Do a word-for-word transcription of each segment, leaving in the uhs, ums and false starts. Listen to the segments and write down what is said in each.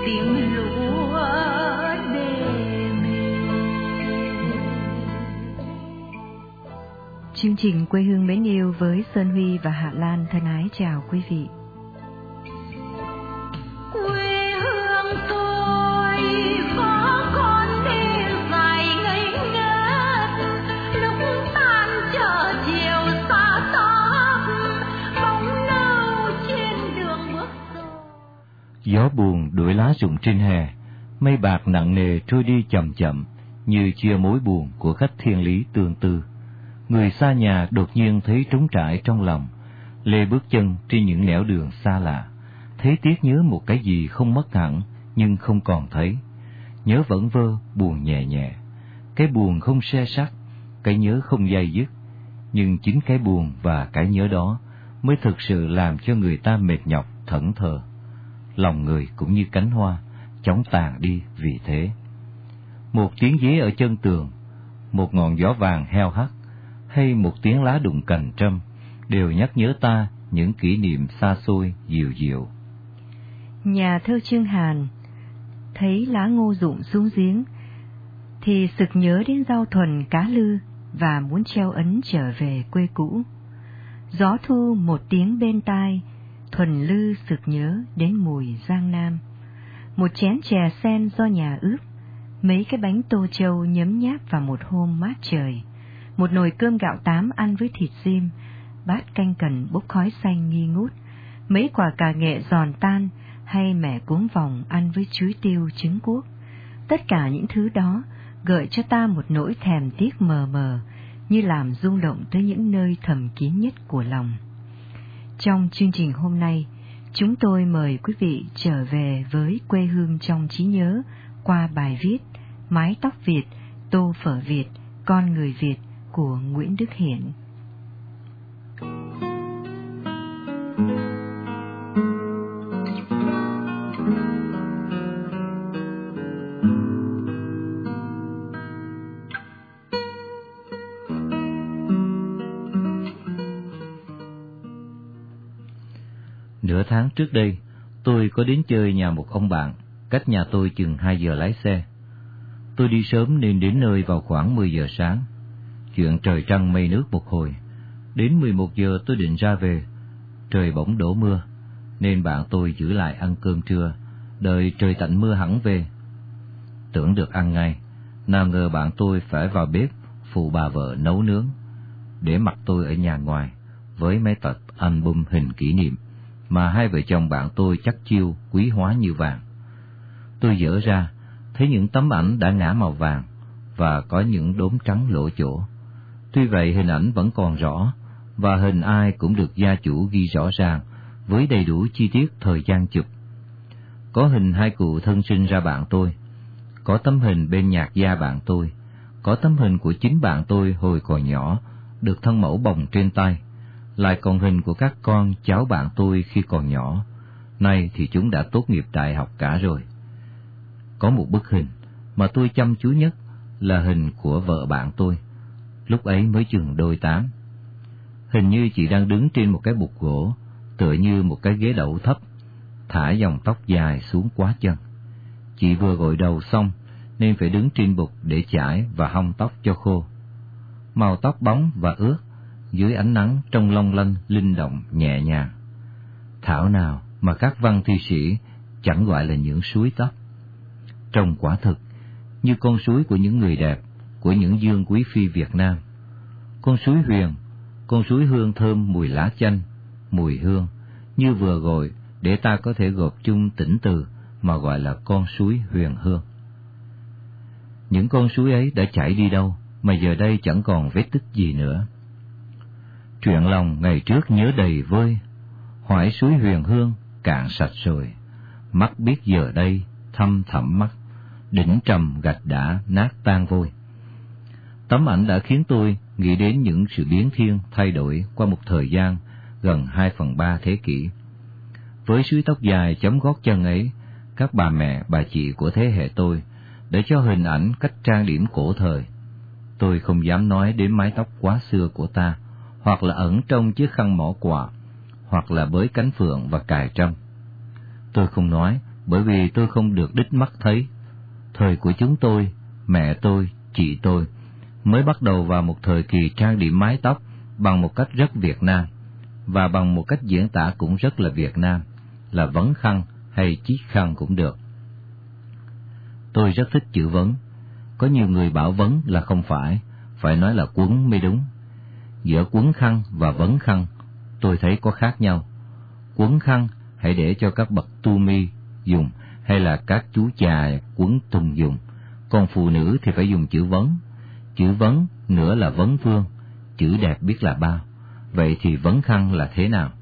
tiếng lúa đê mê. Chương trình Quê hương mến yêu với Sơn Huy và Hạ Lan thân ái chào quý vị. Quê hương tôi có con đi dài ngây ngất, lúc tan chợ chiều xa tóc, bóng nâu trên đường bước rồi. Gió buồn đuổi lá rụng trên hè, mây bạc nặng nề trôi đi chậm chậm, như chia mối buồn của khách thiên lý tương tư. Người xa nhà đột nhiên thấy trống trải trong lòng, lê bước chân trên những nẻo đường xa lạ, thấy tiếc nhớ một cái gì không mất hẳn nhưng không còn thấy. Nhớ vẩn vơ, buồn nhẹ nhẹ, cái buồn không se sắt, cái nhớ không dai dứt, nhưng chính cái buồn và cái nhớ đó mới thực sự làm cho người ta mệt nhọc thẫn thờ. Lòng người cũng như cánh hoa, chóng tàn đi vì thế. Một tiếng dế ở chân tường, một ngọn gió vàng heo hắt, hay một tiếng lá đụng cành trâm, đều nhắc nhớ ta những kỷ niệm xa xôi dịu dịu. Nhà thơ Chương Hàn thấy lá ngô rụng xuống giếng, thì sực nhớ đến rau thuần cá lư và muốn treo ấn trở về quê cũ. Gió thu một tiếng bên tai, thuần lư sực nhớ đến mùi Giang Nam. Một chén chè sen do nhà ướp, mấy cái bánh tô châu nhấm nháp vào một hôm mát trời, một nồi cơm gạo tám ăn với thịt rim, bát canh cần bốc khói xanh nghi ngút, mấy quả cà nghệ giòn tan hay mẻ cuống vòng ăn với chuối tiêu trứng cuốc. Tất cả những thứ đó gợi cho ta một nỗi thèm tiếc mờ mờ, như làm rung động tới những nơi thầm kín nhất của lòng. Trong chương trình hôm nay, chúng tôi mời quý vị trở về với quê hương trong trí nhớ qua bài viết Mái tóc Việt, tô phở Việt, con người Việt của Nguyễn Đức Hiển. Nửa tháng trước đây, tôi có đến chơi nhà một ông bạn, cách nhà tôi chừng hai giờ lái xe. Tôi đi sớm nên đến nơi vào khoảng mười giờ sáng. Chuyện trời trăng mây nước một hồi, đến mười một giờ tôi định ra về. Trời bỗng đổ mưa, nên bạn tôi giữ lại ăn cơm trưa, đợi trời tạnh mưa hẳn về. Tưởng được ăn ngay, nào ngờ bạn tôi phải vào bếp phụ bà vợ nấu nướng, để mặc tôi ở nhà ngoài với mấy tập album hình kỷ niệm mà hai vợ chồng bạn tôi chắc chiêu quý hóa như vàng. Tôi dở ra, thấy những tấm ảnh đã ngã màu vàng và có những đốm trắng lỗ chỗ. Tuy vậy hình ảnh vẫn còn rõ, và hình ai cũng được gia chủ ghi rõ ràng với đầy đủ chi tiết thời gian chụp. Có hình hai cụ thân sinh ra bạn tôi, có tấm hình bên nhạc gia bạn tôi, có tấm hình của chính bạn tôi hồi còn nhỏ, được thân mẫu bồng trên tay, lại còn hình của các con cháu bạn tôi khi còn nhỏ. Nay thì chúng đã tốt nghiệp đại học cả rồi. Có một bức hình mà tôi chăm chú nhất là hình của vợ bạn tôi, lúc ấy mới chừng đôi tám. Hình như chị đang đứng trên một cái bục gỗ, tựa như một cái ghế đậu thấp, thả dòng tóc dài xuống quá chân. Chị vừa gội đầu xong nên phải đứng trên bục để chải và hong tóc cho khô. Màu tóc bóng và ướt, dưới ánh nắng trông long lanh linh động nhẹ nhàng. Thảo nào mà các văn thi sĩ chẳng gọi là những suối tóc. Trông quả thực như con suối của những người đẹp, của những dương quý phi Việt Nam. Con suối Huyền, con suối hương thơm mùi lá chanh, mùi hương, như vừa gọi để ta có thể gộp chung tỉnh từ mà gọi là con suối Huyền Hương. Những con suối ấy đã chảy đi đâu mà giờ đây chẳng còn vết tích gì nữa. Chuyện lòng ngày trước nhớ đầy vơi, hỏi suối Huyền Hương cạn sạch rồi, mắt biết giờ đây thâm thẳm mắt, đỉnh trầm gạch đã nát tan vôi. Tấm ảnh đã khiến tôi nghĩ đến những sự biến thiên thay đổi qua một thời gian gần hai phần ba thế kỷ. Với suối tóc dài chấm gót chân ấy, các bà mẹ, bà chị của thế hệ tôi để cho hình ảnh cách trang điểm cổ thời. Tôi không dám nói đến mái tóc quá xưa của ta, hoặc là ẩn trong chiếc khăn mỏ quạ, hoặc là bới cánh phượng và cài trâm. Tôi không nói bởi vì tôi không được đích mắt thấy. Thời của chúng tôi, mẹ tôi, chị tôi mới bắt đầu vào một thời kỳ trang điểm mái tóc bằng một cách rất Việt Nam, và bằng một cách diễn tả cũng rất là Việt Nam, là vấn khăn hay chiết khăn cũng được. Tôi rất thích chữ vấn. Có nhiều người bảo vấn là không phải, phải nói là quấn mới đúng. Giữa quấn khăn và vấn khăn, tôi thấy có khác nhau. Quấn khăn hãy để cho các bậc tu mi dùng, hay là các chú chà quấn tùng dùng. Còn phụ nữ thì phải dùng chữ vấn. Chữ vấn nữa là vấn vương, chữ đẹp biết là bao. Vậy thì vấn khăn là thế nào?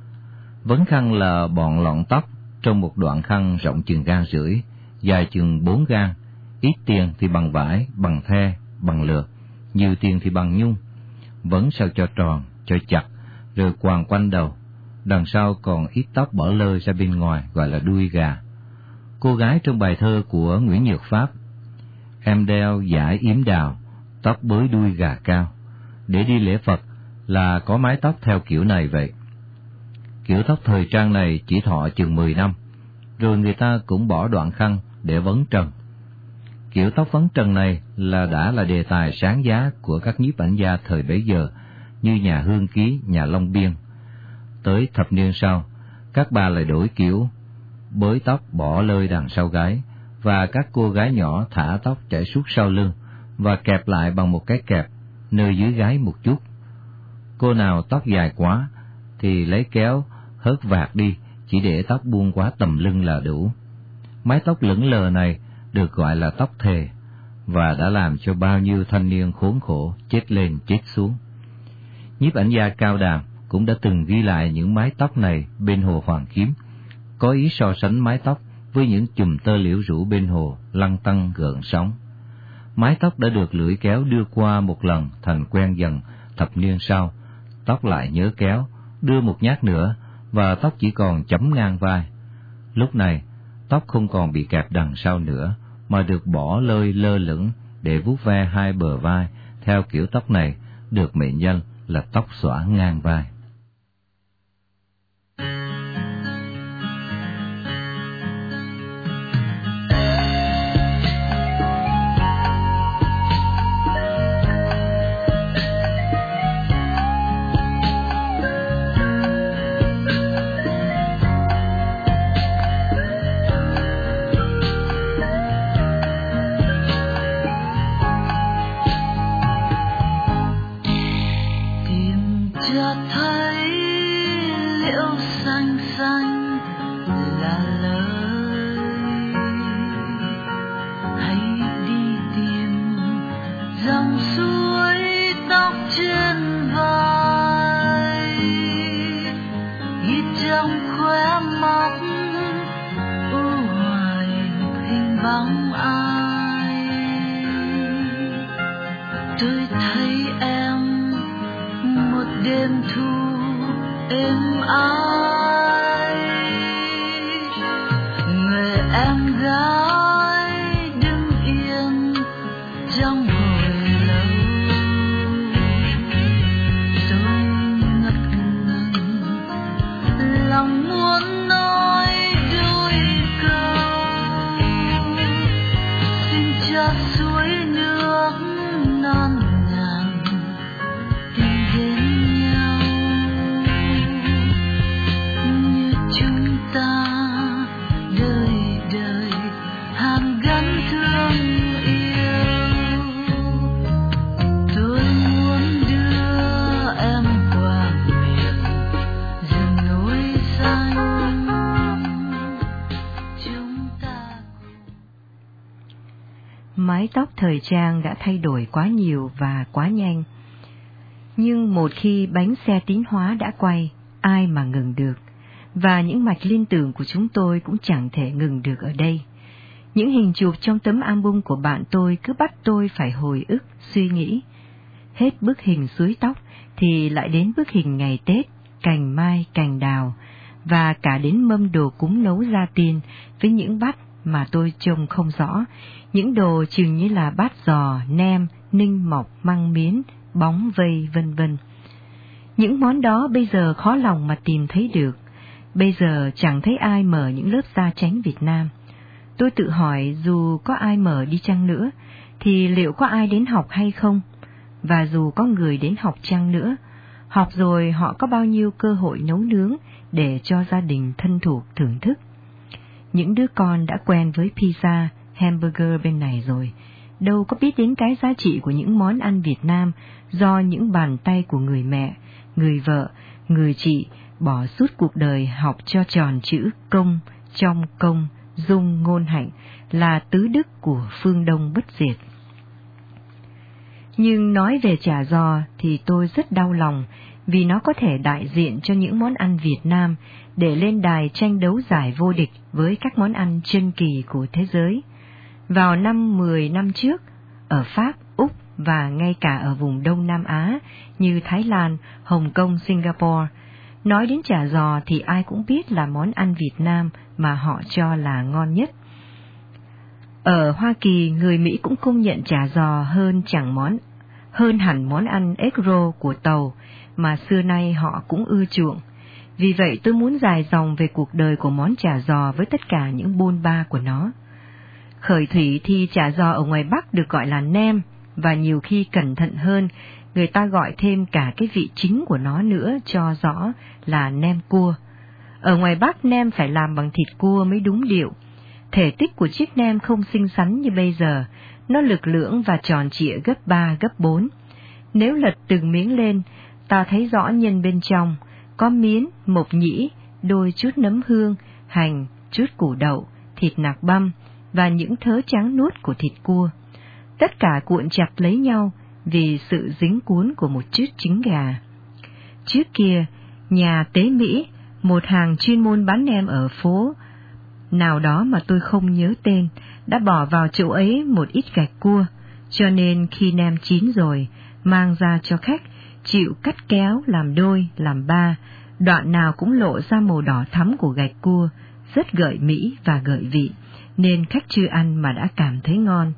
Vấn khăn là bọn lọn tóc trong một đoạn khăn rộng chừng gang rưỡi, dài chừng bốn gang. Ít tiền thì bằng vải, bằng the, bằng lược, nhiều tiền thì bằng nhung. Vấn sao cho tròn, cho chặt, rồi quàng quanh đầu. Đằng sau còn ít tóc bỏ lơi ra bên ngoài, gọi là đuôi gà. Cô gái trong bài thơ của Nguyễn Nhược Pháp: em đeo dải yếm đào, tóc bới đuôi gà cao. Để đi lễ Phật là có mái tóc theo kiểu này vậy. Kiểu tóc thời trang này chỉ thọ chừng mười năm, rồi người ta cũng bỏ đoạn khăn để vấn trần. Kiểu tóc vấn trần này là đã là đề tài sáng giá của các nhiếp ảnh gia thời bấy giờ, như nhà Hương Ký, nhà Long Biên. Tới thập niên sau, các bà lại đổi kiểu bới tóc bỏ lơi đằng sau gáy, và các cô gái nhỏ thả tóc chảy suốt sau lưng và kẹp lại bằng một cái kẹp nơi dưới gáy một chút. Cô nào tóc dài quá thì lấy kéo hớt vạt đi, chỉ để tóc buông quá tầm lưng là đủ. Mái tóc lững lờ này được gọi là tóc thề, và đã làm cho bao nhiêu thanh niên khốn khổ chết lên chết xuống. Nhiếp ảnh gia Cao Đàm cũng đã từng ghi lại những mái tóc này bên hồ Hoàng Kiếm, có ý so sánh mái tóc với những chùm tơ liễu rủ bên hồ lăn tăn gợn sóng. Mái tóc đã được lưỡi kéo đưa qua một lần thành quen dần, thập niên sau, tóc lại nhớ kéo, đưa một nhát nữa, và tóc chỉ còn chấm ngang vai. Lúc này, tóc không còn bị kẹp đằng sau nữa, mà được bỏ lơi lơ lửng để vuốt ve hai bờ vai, theo kiểu tóc này được mệnh danh là tóc xõa ngang vai. Mái tóc thời trang đã thay đổi quá nhiều và quá nhanh. Nhưng một khi bánh xe tiến hóa đã quay, ai mà ngừng được, và những mạch liên tưởng của chúng tôi cũng chẳng thể ngừng được ở đây. Những hình chụp trong tấm album của bạn tôi cứ bắt tôi phải hồi ức, suy nghĩ. Hết bức hình suối tóc thì lại đến bức hình ngày Tết, cành mai, cành đào, và cả đến mâm đồ cúng nấu gia tiên với những bát mà tôi trông không rõ, những đồ chừng như là bát giò, nem, ninh mọc, măng miến, bóng vây, vân vân. Những món đó bây giờ khó lòng mà tìm thấy được, Bây giờ chẳng thấy ai mở những lớp gia chánh Việt Nam. Tôi tự hỏi dù có ai mở đi chăng nữa, thì liệu có ai đến học hay không? Và dù có người đến học chăng nữa, học rồi họ có bao nhiêu cơ hội nấu nướng để cho gia đình thân thuộc thưởng thức? Những đứa con đã quen với pizza, hamburger bên này rồi, đâu có biết đến cái giá trị của những món ăn Việt Nam do những bàn tay của người mẹ, người vợ, người chị bỏ suốt cuộc đời học cho tròn chữ công, trong công, dung ngôn hạnh là tứ đức của phương Đông bất diệt. Nhưng nói về chả giò thì tôi rất đau lòng, vì nó có thể đại diện cho những món ăn Việt Nam để lên đài tranh đấu giải vô địch với các món ăn chân kỳ của thế giới. Vào năm mười năm trước, ở Pháp, Úc và ngay cả ở vùng Đông Nam Á như Thái Lan, Hồng Kông, Singapore, nói đến chả giò thì ai cũng biết là món ăn Việt Nam mà họ cho là ngon nhất. Ở Hoa Kỳ, người Mỹ cũng công nhận chả giò hơn chẳng món hơn hẳn món ăn egg roll của Tàu mà xưa nay họ cũng ưa chuộng. Vì vậy tôi muốn dài dòng về cuộc đời của món chả giò với tất cả những bôn ba của nó. Khởi thủy thì chả giò ở ngoài Bắc được gọi là nem, và nhiều khi cẩn thận hơn, người ta gọi thêm cả cái vị chính của nó nữa cho rõ là nem cua. Ở ngoài Bắc nem phải làm bằng thịt cua mới đúng điệu. Thể tích của chiếc nem không xinh xắn như bây giờ, nó lực lưỡng và tròn trịa gấp ba, gấp bốn. Nếu lật từng miếng lên, ta thấy rõ nhân bên trong, có miến, mộc nhĩ, đôi chút nấm hương, hành, chút củ đậu, thịt nạc băm và những thớ trắng nuốt của thịt cua. Tất cả cuộn chặt lấy nhau vì sự dính cuốn của một chút trứng gà. Trước kia, nhà Tế Mỹ, một hàng chuyên môn bán nem ở phố nào đó mà tôi không nhớ tên, đã bỏ vào chỗ ấy một ít gạch cua, cho nên khi nem chín rồi, mang ra cho khách, chịu cắt kéo làm đôi, làm ba, đoạn nào cũng lộ ra màu đỏ thắm của gạch cua, rất gợi mỹ và gợi vị, nên khách chưa ăn mà đã cảm thấy ngon.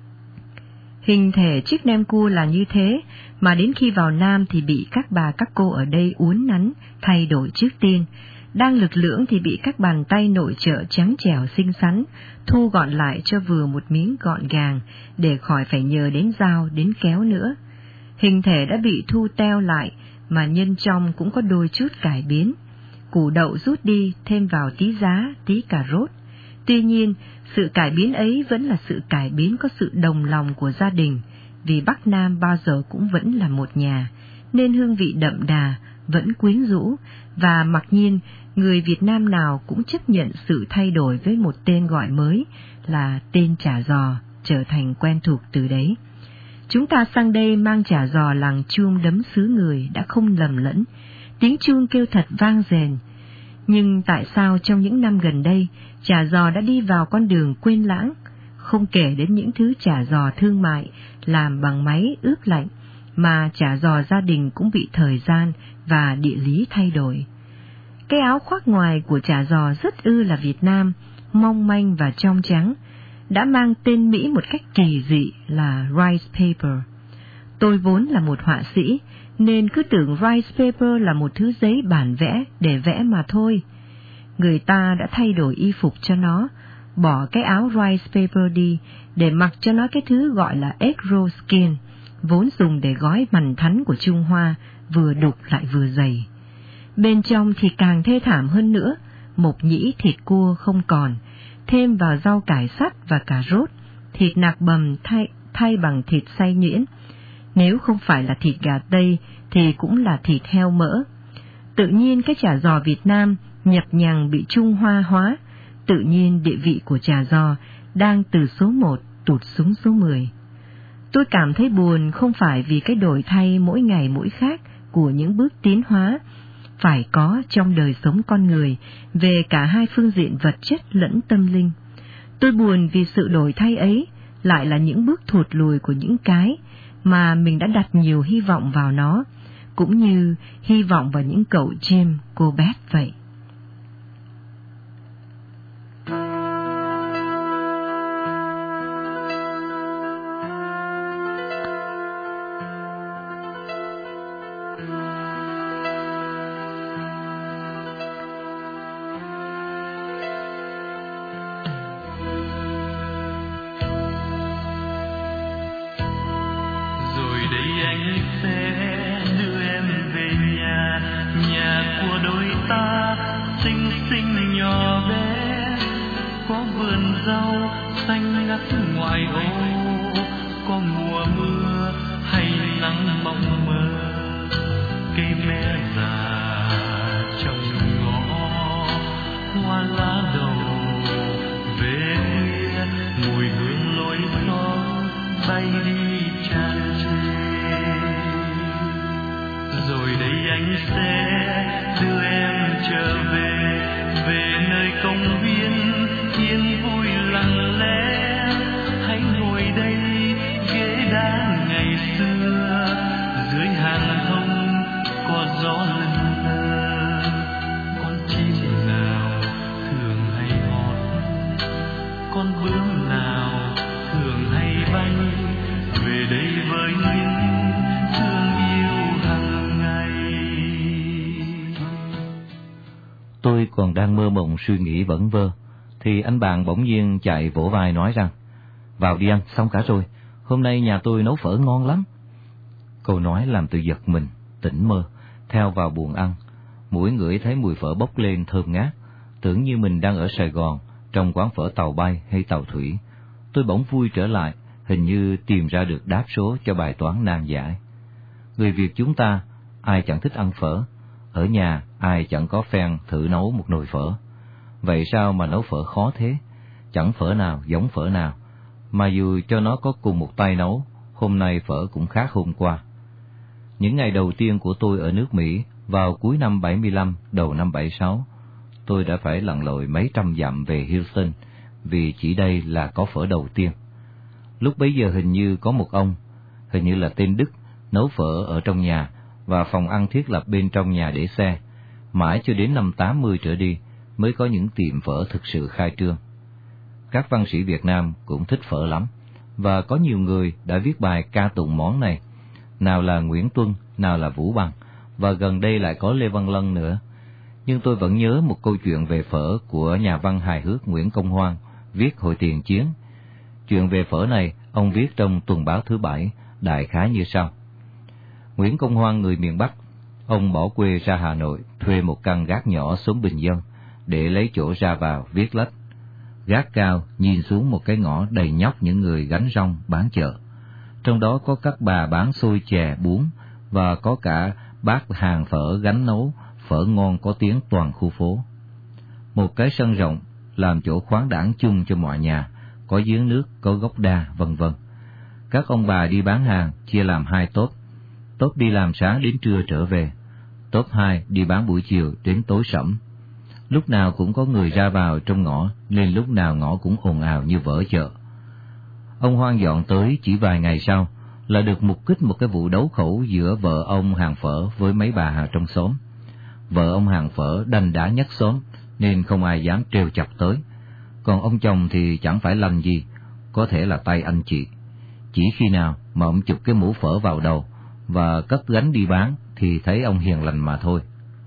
Hình thể chiếc nem cua là như thế, mà đến khi vào Nam thì bị các bà các cô ở đây uốn nắn, thay đổi trước tiên. Đang lực lưỡng thì bị các bàn tay nội trợ trắng trẻo xinh xắn, thu gọn lại cho vừa một miếng gọn gàng, để khỏi phải nhờ đến dao, đến kéo nữa. Hình thể đã bị thu teo lại, mà nhân trong cũng có đôi chút cải biến. Củ đậu rút đi, thêm vào tí giá, tí cà rốt. Tuy nhiên, sự cải biến ấy vẫn là sự cải biến có sự đồng lòng của gia đình, vì Bắc Nam bao giờ cũng vẫn là một nhà, nên hương vị đậm đà, vẫn quyến rũ, và mặc nhiên người Việt Nam nào cũng chấp nhận sự thay đổi với một tên gọi mới là tên chả giò, trở thành quen thuộc từ đấy. Chúng ta sang đây mang chả giò làng chuông đấm xứ người đã không lầm lẫn, tiếng chuông kêu thật vang rền. Nhưng tại sao trong những năm gần đây, chả giò đã đi vào con đường quên lãng, không kể đến những thứ chả giò thương mại, làm bằng máy ướp lạnh, mà chả giò gia đình cũng bị thời gian và địa lý thay đổi. Cái áo khoác ngoài của chả giò rất ư là Việt Nam, mong manh và trong trắng, đã mang tên Mỹ một cách kỳ dị là rice paper. Tôi vốn là một họa sĩ, nên cứ tưởng rice paper là một thứ giấy bản vẽ để vẽ mà thôi. Người ta đã thay đổi y phục cho nó, bỏ cái áo rice paper đi để mặc cho nó cái thứ gọi là egg roll skin, vốn dùng để gói mằn thắn của Trung Hoa, vừa đục lại vừa dày. Bên trong thì càng thê thảm hơn nữa, mộc nhĩ thịt cua không còn, thêm vào rau cải sắt và cà rốt, thịt nạc bầm thay, thay bằng thịt xay nhuyễn. Nếu không phải là thịt gà Tây thì cũng là thịt heo mỡ. Tự nhiên cái chả giò Việt Nam nhập nhằng bị Trung Hoa hóa, tự nhiên địa vị của chả giò đang từ số một tụt xuống số mười. Tôi cảm thấy buồn không phải vì cái đổi thay mỗi ngày mỗi khác của những bước tiến hóa phải có trong đời sống con người về cả hai phương diện vật chất lẫn tâm linh. Tôi buồn vì sự đổi thay ấy lại là những bước thụt lùi của những cái mà mình đã đặt nhiều hy vọng vào nó, cũng như hy vọng vào những cậu James, cô Beth vậy. anh sẽ đưa em về nhà, nhà của đôi ta xinh xinh nhỏ bé, có vườn rau xanh ngắt ngoài ô, có mùa mưa hay nắng mong mơ, cây me già trong ngõ, hoa lá đầu về khuya, mùi hương lối gió bay đi tràn trề. Rồi đây anh sẽ đưa em trở về, về nơi công viên yên vui lặng lẽ, hãy ngồi đây ghế đá ngày xưa, dưới hàng thông có gió lân lơ, con chim nào thường hay hót, con bướm nào thường hay bay, về đây với những thương yêu hàng ngày. Tôi còn đang mơ mộng suy nghĩ vẩn vơ, thì anh bạn bỗng nhiên chạy vỗ vai nói rằng: vào đi ăn, xong cả rồi, hôm nay nhà tôi nấu phở ngon lắm. Câu nói làm tôi giật mình, tỉnh mơ, theo vào buồng ăn. Mũi ngửi thấy mùi phở bốc lên thơm ngát, tưởng như mình đang ở Sài Gòn, trong quán phở tàu bay hay tàu thủy. Tôi bỗng vui trở lại, hình như tìm ra được đáp số cho bài toán nan giải. Người Việt chúng ta, ai chẳng thích ăn phở, ở nhà ai chẳng có phen thử nấu một nồi phở. Vậy sao mà nấu phở khó thế? Chẳng phở nào giống phở nào, mà dù cho nó có cùng một tay nấu, hôm nay phở cũng khác hôm qua. Những ngày đầu tiên của tôi ở nước Mỹ, vào cuối năm bảy mươi lăm, đầu năm bảy mươi sáu, tôi đã phải lặn lội mấy trăm dặm về Houston, vì chỉ đây là có phở đầu tiên. Lúc bấy giờ hình như có một ông, hình như là tên Đức, nấu phở ở trong nhà, và phòng ăn thiết lập bên trong nhà để xe. Mãi cho đến năm tám mươi trở đi, mới có những tiệm phở thực sự khai trương. Các văn sĩ Việt Nam cũng thích phở lắm, và có nhiều người đã viết bài ca tụng món này. Nào là Nguyễn Tuân, nào là Vũ Bằng, và gần đây lại có Lê Văn Lân nữa. Nhưng tôi vẫn nhớ một câu chuyện về phở của nhà văn hài hước Nguyễn Công Hoan, viết hồi tiền chiến. Chuyện về phở này, ông viết trong Tuần báo thứ Bảy, đại khái như sau. Nguyễn Công Hoan người miền Bắc, ông bỏ quê ra Hà Nội, thuê một căn gác nhỏ xóm bình dân, để lấy chỗ ra vào viết lách. Gác cao nhìn xuống một cái ngõ đầy nhóc những người gánh rong bán chợ. Trong đó có các bà bán xôi chè bún, và có cả bác hàng phở gánh nấu, phở ngon có tiếng toàn khu phố. Một cái sân rộng, làm chỗ khoáng đãng chung cho mọi nhà, có giếng nước, có gốc đa, vân vân. Các ông bà đi bán hàng chia làm hai tốp. Tốp đi làm sáng đến trưa trở về. Tốp hai đi bán buổi chiều đến tối sẫm. Lúc nào cũng có người ra vào trong ngõ, nên lúc nào ngõ cũng ồn ào như vỡ chợ. Ông Hoan dọn tới chỉ vài ngày sau, là được mục kích một cái vụ đấu khẩu giữa vợ ông hàng phở với mấy bà hàng trong xóm. Vợ ông hàng phở đanh đá nhất xóm, nên không ai dám trêu chọc tới. Còn ông chồng thì chẳng phải lành gì, có thể là tay anh chị. Chỉ khi nào mà ông chụp cái mũ phở vào đầu và cất gánh đi bán thì thấy ông hiền lành mà thôi.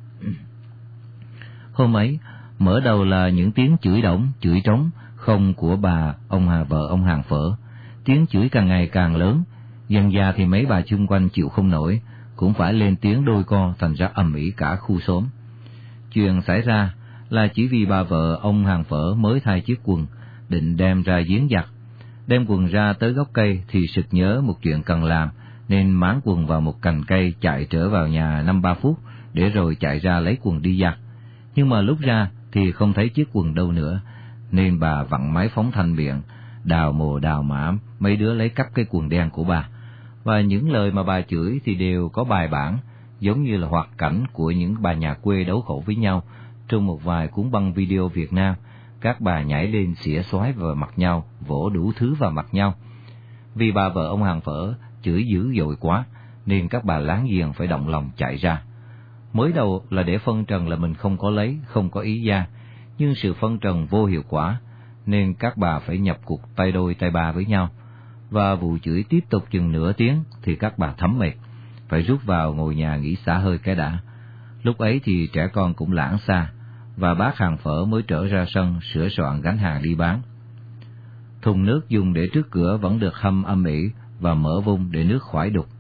Hôm ấy, mở đầu là những tiếng chửi đổng, chửi trống không của bà ông hà vợ ông hàng phở. Tiếng chửi càng ngày càng lớn, dần dà thì mấy bà chung quanh chịu không nổi, cũng phải lên tiếng đôi co, thành ra ầm ĩ cả khu xóm. Chuyện xảy ra là chỉ vì bà vợ ông hàng phở mới thay chiếc quần, định đem ra giếng giặt. Đem quần ra tới gốc cây thì sực nhớ một chuyện cần làm, nên máng quần vào một cành cây chạy trở vào nhà năm ba phút, để rồi chạy ra lấy quần đi giặt. Nhưng mà lúc ra thì không thấy chiếc quần đâu nữa, nên bà vặn máy phóng thanh miệng, đào mồ đào mã mấy đứa lấy cắp cái quần đen của bà. Và những lời mà bà chửi thì đều có bài bản, giống như là hoạt cảnh của những bà nhà quê đấu khẩu với nhau. Trong một vài cuốn băng video Việt Nam, các bà nhảy lên xỉa xoái vào mặt nhau, vỗ đủ thứ vào mặt nhau. Vì bà vợ ông hàng phở chửi dữ dội quá, nên các bà láng giềng phải động lòng chạy ra. Mới đầu là để phân trần là mình không có lấy, không có ý gian, nhưng sự phân trần vô hiệu quả, nên các bà phải nhập cuộc tay đôi tay ba với nhau. Và vụ chửi tiếp tục chừng nửa tiếng thì các bà thấm mệt, phải rút vào ngồi nhà nghỉ xả hơi cái đã. Lúc ấy thì trẻ con cũng lãng xa, và bác hàng phở mới trở ra sân sửa soạn gánh hàng đi bán. Thùng nước dùng để trước cửa vẫn được hâm âm ỉ và mở vung để nước khỏi đục.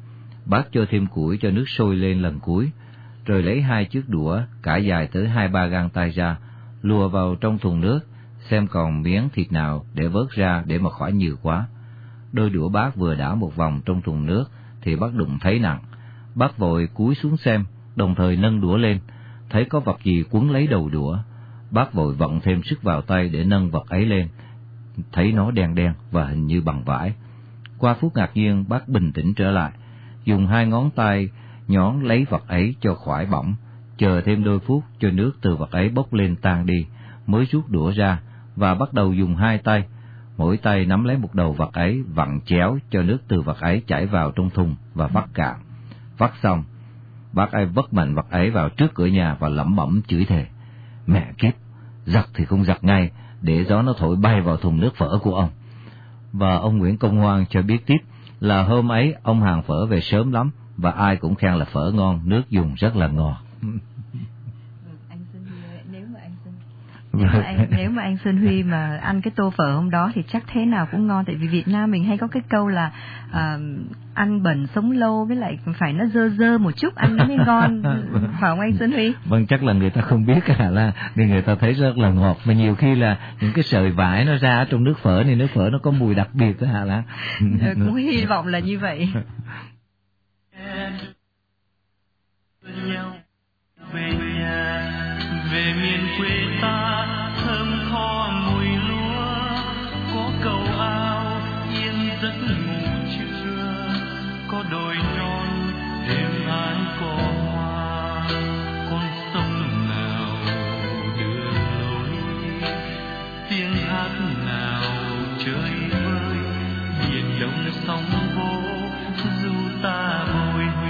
Bác cho thêm củi cho nước sôi lên lần cuối, rồi lấy hai chiếc đũa cả dài tới hai ba gang tay ra, lùa vào trong thùng nước, xem còn miếng thịt nào để vớt ra để mà khỏi nhừ quá. Đôi đũa bác vừa đảo một vòng trong thùng nước thì bác đụng thấy nặng. Bác vội cúi xuống xem, đồng thời nâng đũa lên, thấy có vật gì quấn lấy đầu đũa. Bác vội vận thêm sức vào tay để nâng vật ấy lên, thấy nó đen đen và hình như bằng vải. Qua phút ngạc nhiên, bác bình tĩnh trở lại, dùng hai ngón tay nhón lấy vật ấy cho khỏi bỏng, chờ thêm đôi phút cho nước từ vật ấy bốc lên tan đi, mới rút đũa ra và bắt đầu dùng hai tay, mỗi tay nắm lấy một đầu vật ấy vặn chéo cho nước từ vật ấy chảy vào trong thùng và vắt cạn. Vắt xong, bác ấy vất mạnh vật ấy vào trước cửa nhà và lẩm bẩm chửi thề: "Mẹ kiếp, giặt thì không giặt ngay, để gió nó thổi bay vào thùng nước phở của ông." Và ông Nguyễn Công Hoan cho biết tiếp là hôm ấy ông hàng phở về sớm lắm và ai cũng khen là phở ngon, nước dùng rất là ngọt. Anh Xuân Huy, nếu mà anh Xuân nếu mà anh, nếu mà anh Xuân Huy mà ăn cái tô phở hôm đó thì chắc thế nào cũng ngon, tại vì Việt Nam mình hay có cái câu là uh, ăn bẩn sống lâu, với lại phải nó dơ dơ một chút ăn nó mới ngon, phải không anh Xuân Huy? Vâng, chắc là người ta không biết cả là nên người ta thấy rất là ngọt, mà nhiều khi là những cái sợi vải nó ra trong nước phở này, nước phở nó có mùi đặc biệt đó hả là. Cũng hy vọng là như vậy. Về nhà, về miền quê ta thơm tho mùi lúa, có cầu ao yên giấc ngủ trưa, có đồi non đêm ai có hoa, con sông nào đưa lối, tiếng hát nào chơi vơi, biển đông sóng vỗ dù ta bồi hồi.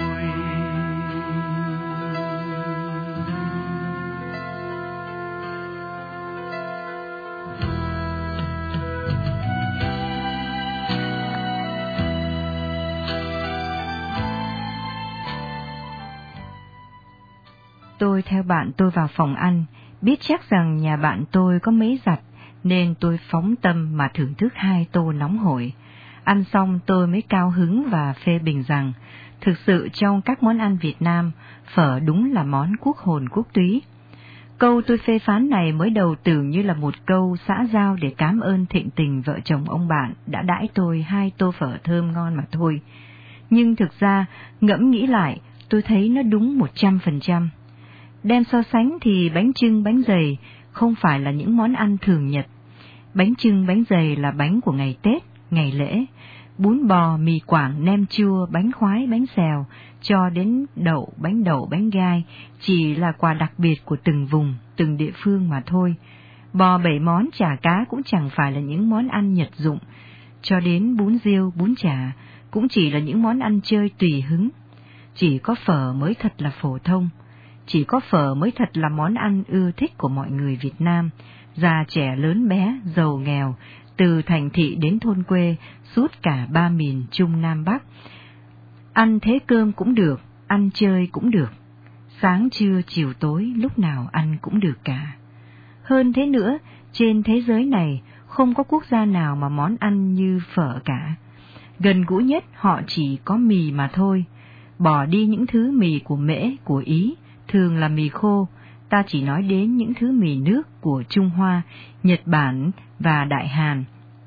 Tôi theo bạn tôi vào phòng ăn, biết chắc rằng nhà bạn tôi có mấy giặt, nên tôi phóng tâm mà thưởng thức hai tô nóng hổi. Ăn xong tôi mới cao hứng và phê bình rằng, thực sự trong các món ăn Việt Nam, phở đúng là món quốc hồn quốc túy. Câu tôi phê phán này mới đầu tưởng như là một câu xã giao để cảm ơn thịnh tình vợ chồng ông bạn đã đãi tôi hai tô phở thơm ngon mà thôi. Nhưng thực ra, ngẫm nghĩ lại, tôi thấy nó đúng một trăm phần trăm. Đem so sánh thì bánh chưng bánh dày không phải là những món ăn thường nhật. Bánh chưng bánh dày là bánh của ngày Tết, ngày lễ. Bún bò, mì Quảng, nem chua, bánh khoái, bánh xèo, cho đến đậu, bánh đậu, bánh gai chỉ là quà đặc biệt của từng vùng, từng địa phương mà thôi. Bò bảy món, chả cá cũng chẳng phải là những món ăn nhật dụng. Cho đến bún riêu, bún chả cũng chỉ là những món ăn chơi tùy hứng. Chỉ có phở mới thật là phổ thông. Chỉ có phở mới thật là món ăn ưa thích của mọi người Việt Nam, già trẻ lớn bé, giàu nghèo, từ thành thị đến thôn quê, suốt cả ba miền Trung Nam Bắc. Ăn thế cơm cũng được, ăn chơi cũng được, sáng trưa chiều tối lúc nào ăn cũng được cả. Hơn thế nữa, trên thế giới này không có quốc gia nào mà món ăn như phở cả. Gần gũi nhất họ chỉ có mì mà thôi, bỏ đi những thứ mì của Mễ, của Ý, thường là mì khô, ta chỉ nói đến những thứ mì nước của Trung Hoa, Nhật Bản và Đại Hàn.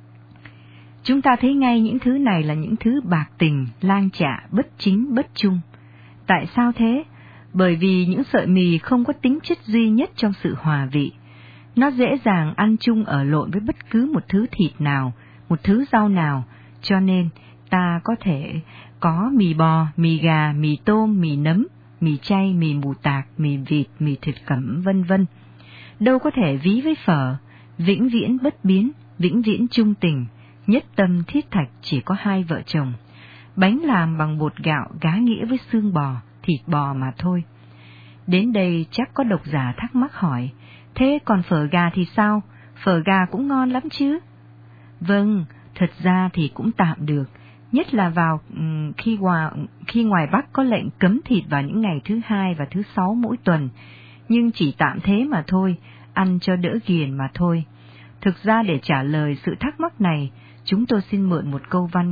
Chúng ta thấy ngay những thứ này là những thứ bạc tình, lang chạ, bất chính, bất trung. Tại sao thế? Bởi vì những sợi mì không có tính chất duy nhất trong sự hòa vị. Nó dễ dàng ăn chung ở lộn với bất cứ một thứ thịt nào, một thứ rau nào, cho nên ta có thể có mì bò, mì gà, mì tôm, mì nấm, mì chay, mì mù tạc, mì vịt, mì thịt cẩm, vân vân. Đâu có thể ví với phở, vĩnh viễn bất biến, vĩnh viễn trung tình, nhất tâm thiết thạch chỉ có hai vợ chồng. Bánh làm bằng bột gạo gá nghĩa với xương bò, thịt bò mà thôi. Đến đây chắc có độc giả thắc mắc hỏi, thế còn phở gà thì sao? Phở gà cũng ngon lắm chứ? Vâng, thật ra thì cũng tạm được. Nhất là vào khi ngoài, khi ngoài Bắc có lệnh cấm thịt vào những ngày thứ hai và thứ sáu mỗi tuần, nhưng chỉ tạm thế mà thôi, ăn cho đỡ ghiền mà thôi. Thực ra để trả lời sự thắc mắc này, chúng tôi xin mượn một câu văn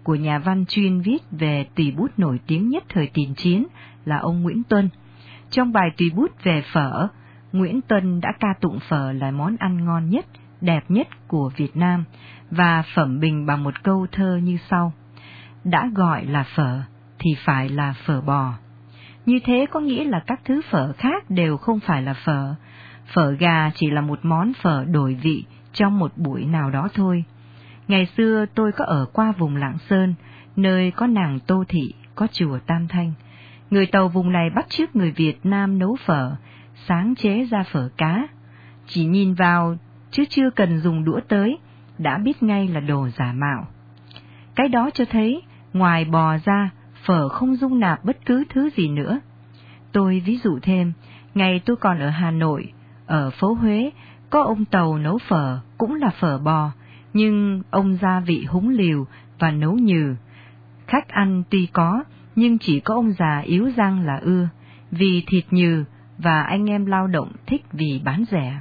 của nhà văn chuyên viết về tùy bút nổi tiếng nhất thời tiền chiến là ông Nguyễn Tuân. Trong bài tùy bút về phở, Nguyễn Tuân đã ca tụng phở là món ăn ngon nhất, đẹp nhất của Việt Nam, và phẩm bình bằng một câu thơ như sau: đã gọi là phở thì phải là phở bò. Như thế có nghĩa là các thứ phở khác đều không phải là phở. Phở gà chỉ là một món phở đổi vị trong một buổi nào đó thôi. Ngày xưa tôi có ở qua vùng Lạng Sơn, nơi có nàng Tô Thị, có chùa Tam Thanh. Người Tàu vùng này bắt chước người Việt Nam nấu phở, sáng chế ra phở cá. Chỉ nhìn vào, chứ chưa cần dùng đũa tới, đã biết ngay là đồ giả mạo. Cái đó cho thấy, ngoài bò ra, phở không dung nạp bất cứ thứ gì nữa. Tôi ví dụ thêm, ngày tôi còn ở Hà Nội, ở phố Huế, có ông Tàu nấu phở, cũng là phở bò, nhưng ông gia vị húng liều và nấu nhừ. Khách ăn tuy có, nhưng chỉ có ông già yếu răng là ưa, vì thịt nhừ, và anh em lao động thích vì bán rẻ.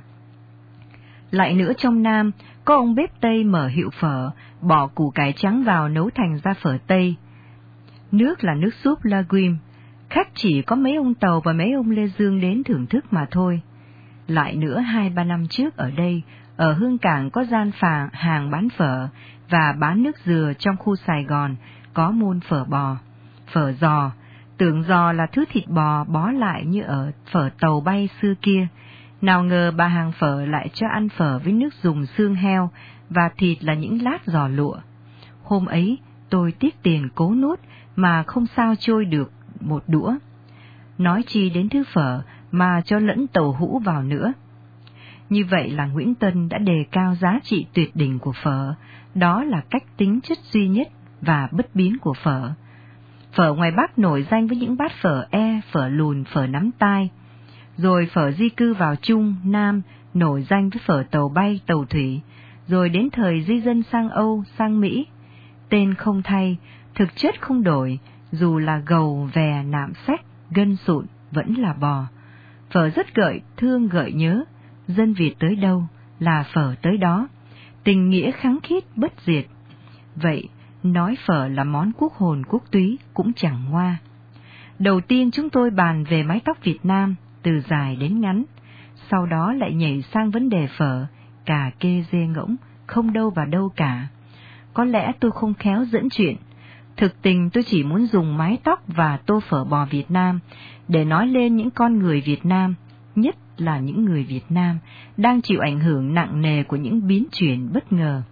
Lại nữa trong Nam, có ông bếp Tây mở hiệu phở, bỏ củ cải trắng vào nấu thành ra phở Tây. Nước là nước súp Laguim, khách chỉ có mấy ông Tàu và mấy ông Lê Dương đến thưởng thức mà thôi. Lại nữa hai ba năm trước ở đây, ở Hương Cảng có gian phà hàng bán phở và bán nước dừa trong khu Sài Gòn, có môn phở bò, phở giò. Tưởng giò là thứ thịt bò bó lại như ở phở tàu bay xưa kia. Nào ngờ bà hàng phở lại cho ăn phở với nước dùng xương heo và thịt là những lát giò lụa. Hôm ấy tôi tiếc tiền cố nuốt mà không sao trôi được một đũa. Nói chi đến thứ phở mà cho lẫn tàu hũ vào nữa. Như vậy là Nguyễn Tuân đã đề cao giá trị tuyệt đỉnh của phở, đó là cách tính chất duy nhất và bất biến của phở. Phở ngoài Bắc nổi danh với những bát phở e, phở lùn, phở nắm tai. Rồi phở di cư vào Trung, Nam, nổi danh với phở tàu bay, tàu thủy. Rồi đến thời di dân sang Âu, sang Mỹ. Tên không thay, thực chất không đổi, dù là gầu, vè, nạm sách, gân sụn, vẫn là bò. Phở rất gợi, thương gợi nhớ, dân Việt tới đâu là phở tới đó, tình nghĩa kháng khít bất diệt. Vậy, nói phở là món quốc hồn quốc túy cũng chẳng ngoa. Đầu tiên chúng tôi bàn về mái tóc Việt Nam, từ dài đến ngắn, sau đó lại nhảy sang vấn đề phở, cà kê dê ngỗng, không đâu vào đâu cả. Có lẽ tôi không khéo dẫn chuyện, thực tình tôi chỉ muốn dùng mái tóc và tô phở bò Việt Nam để nói lên những con người Việt Nam, nhất là những người Việt Nam đang chịu ảnh hưởng nặng nề của những biến chuyển bất ngờ.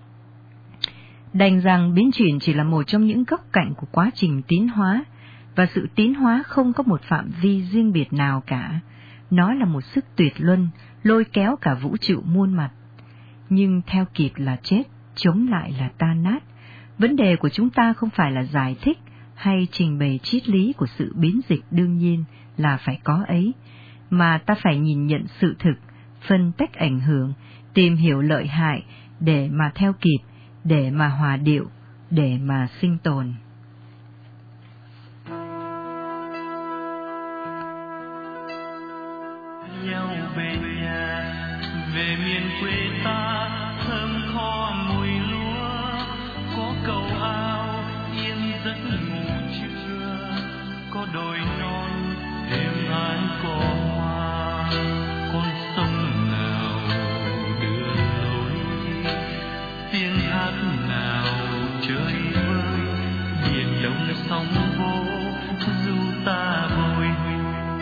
Đành rằng biến chuyển chỉ là một trong những góc cạnh của quá trình tiến hóa, và sự tiến hóa không có một phạm vi riêng biệt nào cả. Nó là một sức tuyệt luân, lôi kéo cả vũ trụ muôn mặt. Nhưng theo kịp là chết, chống lại là tan nát. Vấn đề của chúng ta không phải là giải thích hay trình bày triết lý của sự biến dịch đương nhiên là phải có ấy, mà ta phải nhìn nhận sự thực, phân tách ảnh hưởng, tìm hiểu lợi hại để mà theo kịp, để mà hòa điệu, để mà sinh tồn. Nhau về nhà, về miền quê ta, thơm kho mùi lúa, có cầu ao yên giấc ngủ trưa, có đồi non êm ái cỏ hoa, con sông nào đưa lối, tiếng hát nào chơi vơi, biển đông sóng vỗ du ta bồi hồi.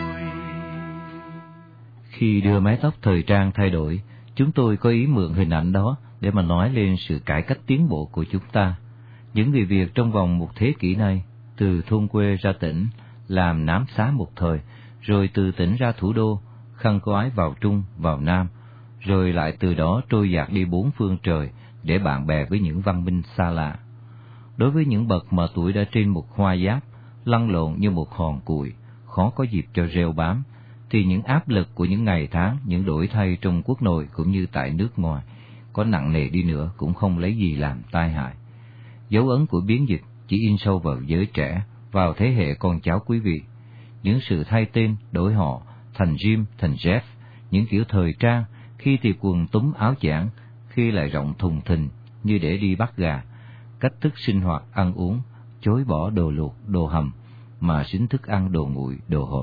Khi đưa mái tóc thời trang thay đổi, chúng tôi có ý mượn hình ảnh đó để mà nói lên sự cải cách tiến bộ của chúng ta. Những người Việt trong vòng một thế kỷ này, từ thôn quê ra tỉnh, làm nám xá một thời, rồi từ tỉnh ra thủ đô, khăn quái vào Trung, vào Nam, rồi lại từ đó trôi dạt đi bốn phương trời để bạn bè với những văn minh xa lạ. Đối với những bậc mà tuổi đã trên một hoa giáp, lăn lộn như một hòn cùi, khó có dịp cho rêu bám, thì những áp lực của những ngày tháng, những đổi thay trong quốc nội cũng như tại nước ngoài, có nặng nề đi nữa cũng không lấy gì làm tai hại. Dấu ấn của biến dịch chỉ in sâu vào giới trẻ, vào thế hệ con cháu quý vị. Những sự thay tên, đổi họ, thành Jim, thành Jeff, những kiểu thời trang, khi thì quần túm áo chảng, khi lại rộng thùng thình như để đi bắt gà, cách thức sinh hoạt ăn uống, chối bỏ đồ luộc, đồ hầm, mà sính thức ăn đồ nguội, đồ hộp.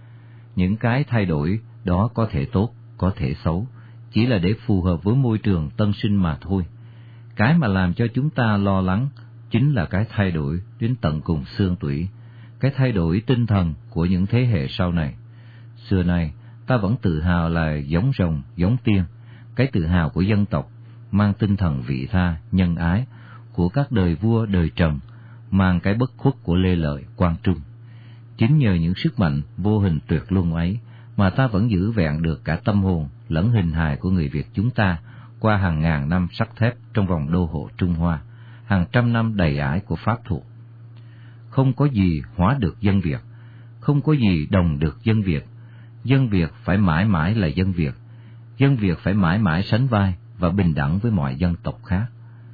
Những cái thay đổi đó có thể tốt, có thể xấu, chỉ là để phù hợp với môi trường tân sinh mà thôi. Cái mà làm cho chúng ta lo lắng chính là cái thay đổi đến tận cùng xương tủy, cái thay đổi tinh thần của những thế hệ sau này. Xưa nay, ta vẫn tự hào là giống rồng, giống tiên, cái tự hào của dân tộc, mang tinh thần vị tha, nhân ái của các đời vua đời Trần, mang cái bất khuất của Lê Lợi, Quang Trung. Chính nhờ những sức mạnh vô hình tuyệt luân ấy mà ta vẫn giữ vẹn được cả tâm hồn lẫn hình hài của người Việt chúng ta qua hàng ngàn năm sắt thép trong vòng đô hộ Trung Hoa, hàng trăm năm đầy ải của pháp thuộc. Không có gì hóa được dân Việt, không có gì đồng được dân Việt. Dân Việt phải mãi mãi là dân Việt, dân Việt phải mãi mãi sánh vai và bình đẳng với mọi dân tộc khác.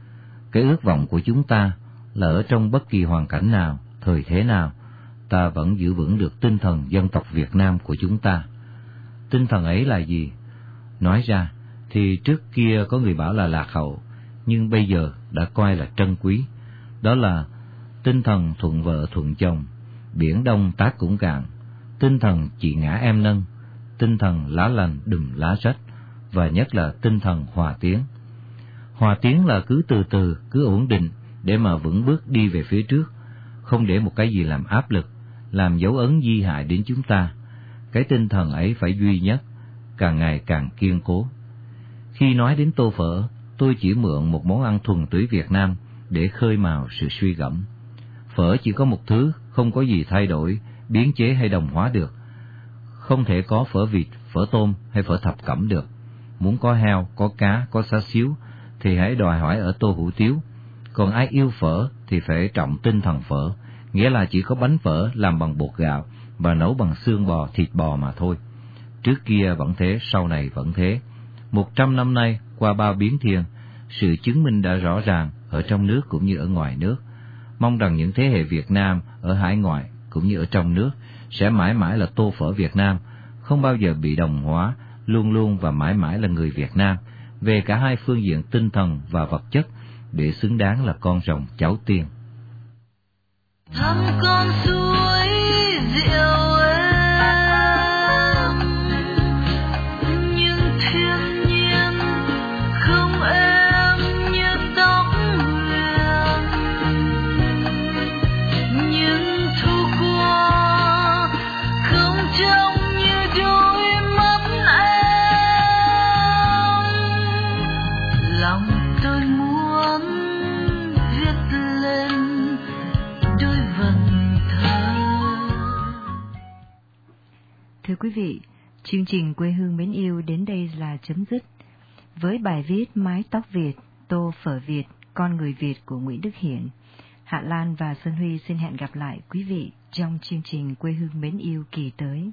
Cái ước vọng của chúng ta là ở trong bất kỳ hoàn cảnh nào, thời thế nào, ta vẫn giữ vững được tinh thần dân tộc Việt Nam của chúng ta. Tinh thần ấy là gì? Nói ra thì trước kia có người bảo là lạc hậu, nhưng bây giờ đã coi là trân quý. Đó là tinh thần thuận vợ thuận chồng, biển đông tác cũng cạn, tinh thần chị ngã em nâng, tinh thần lá lành đùm lá rách, và nhất là tinh thần hòa tiến. Hòa tiến là cứ từ từ, cứ ổn định để mà vững bước đi về phía trước, không để một cái gì làm áp lực, làm dấu ấn di hại đến chúng ta. Cái tinh thần ấy phải duy nhất, càng ngày càng kiên cố. Khi nói đến tô phở, tôi chỉ mượn một món ăn thuần túy Việt Nam để khơi mào sự suy gẫm. Phở chỉ có một thứ, không có gì thay đổi, biến chế hay đồng hóa được. Không thể có phở vịt, phở tôm hay phở thập cẩm được. Muốn có heo, có cá, có xá xíu thì hãy đòi hỏi ở tô hủ tiếu. Còn ai yêu phở thì phải trọng tinh thần phở, nghĩa là chỉ có bánh phở làm bằng bột gạo và nấu bằng xương bò, thịt bò mà thôi. Trước kia vẫn thế, sau này vẫn thế. Một trăm năm nay, qua bao biến thiên, sự chứng minh đã rõ ràng ở trong nước cũng như ở ngoài nước. Mong rằng những thế hệ Việt Nam ở hải ngoại cũng như ở trong nước sẽ mãi mãi là tô phở Việt Nam, không bao giờ bị đồng hóa, luôn luôn và mãi mãi là người Việt Nam, về cả hai phương diện tinh thần và vật chất, để xứng đáng là con rồng cháu tiên. Thăm con suối rượu em, nhưng thiên nhiên không em như tóc huyền. Nhưng thu qua không trông như đôi mắt em. Lòng tôi muốn viết lên đôi vần thơ. Thưa quý vị, chương trình Quê hương mến yêu đến đây là chấm dứt. Với bài viết Mái tóc Việt, tô phở Việt, con người Việt của Nguyễn Đức Hiển, Hạ Lan và Xuân Huy xin hẹn gặp lại quý vị trong chương trình Quê hương mến yêu kỳ tới.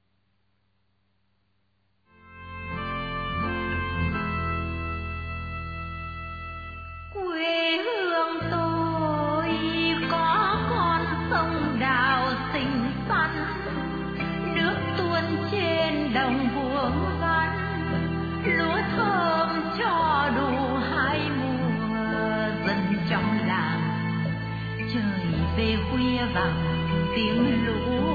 Quê hương tôi có con sông đào xinh xắn, nước tuôn trên đồng vuông vắn, lúa thơm cho đủ hai mùa. Dân trong làng trời về khuya vàng tiếng lũ